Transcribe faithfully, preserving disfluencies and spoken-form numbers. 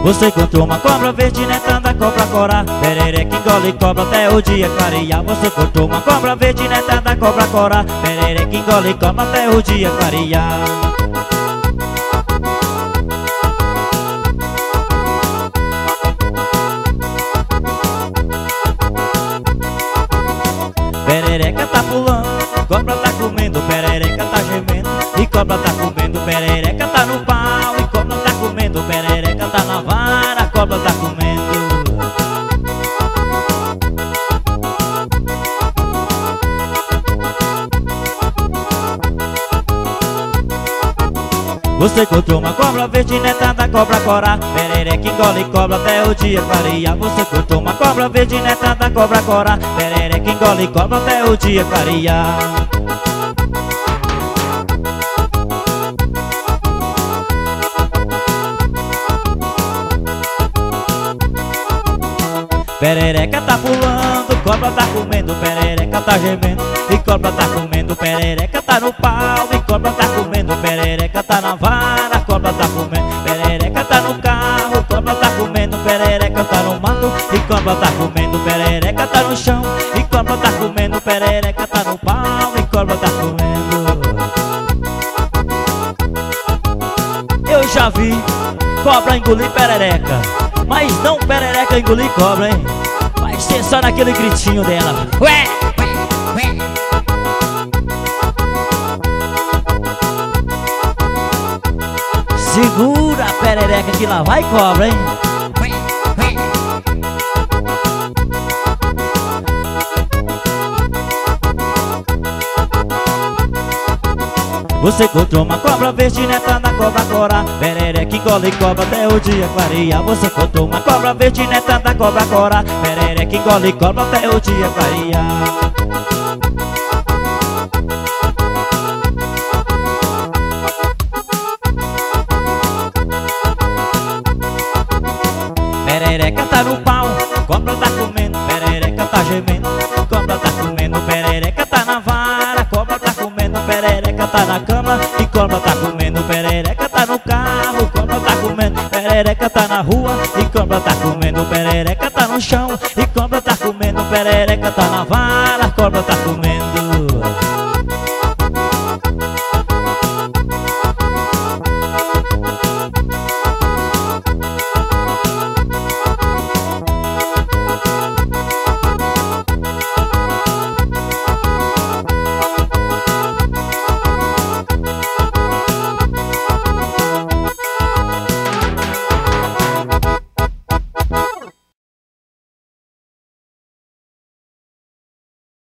Você encontrou uma cobra verde, netando a cobra corar. Perereca engole cobra até o dia clarear. Você encontrou uma cobra verde, netando a cobra corar. Perereca engole cobra até o dia clarear. Perereca tá pulando, cobra tá comendo, perereca tá gemendo e cobra tá comendo, perereca tá no pau e cobra tá comendo, perereca tá na vara, cobra tá comendo. Você encontrou uma cobra verde, netando a cobra corar. Perereca engole cobra até o dia clarear. Você encontrou uma cobra verde, netando a cobra corar. Perereca engole cobra até o dia clarear. Perereca tá pulando, cobra tá comendo, perereca tá gemendo e cobra tá comendo, perereca tá no pau e cobra tá comendo, perereca tá na vara, cobra tá comendo, perereca tá no carro, cobra tá comendo, perereca tá no mato e cobra tá comendo, perereca tá no chão e cobra tá comendo, perereca tá no pau e cobra tá comendo. Eu já vi cobra engolir perereca, mas não perereca engolir cobra, hein? Vai ser só naquele gritinho dela. Ué, ué, ué. Segura a perereca que lá vai cobra, hein? Ué, ué. Você encontrou uma cobra verde, netando a cobra corar. Perereca engole cobra até o dia clarear. Você encontrou uma cobra verde, netando a cobra corar. Perereca engole cobra até o dia clarear. Perereca tá no pau, cobra tá comendo, perereca tá gemendo, cobra tá comendo, perereca tá na vara, cobra tá comendo, perereca tá na cama e cobra tá comendo.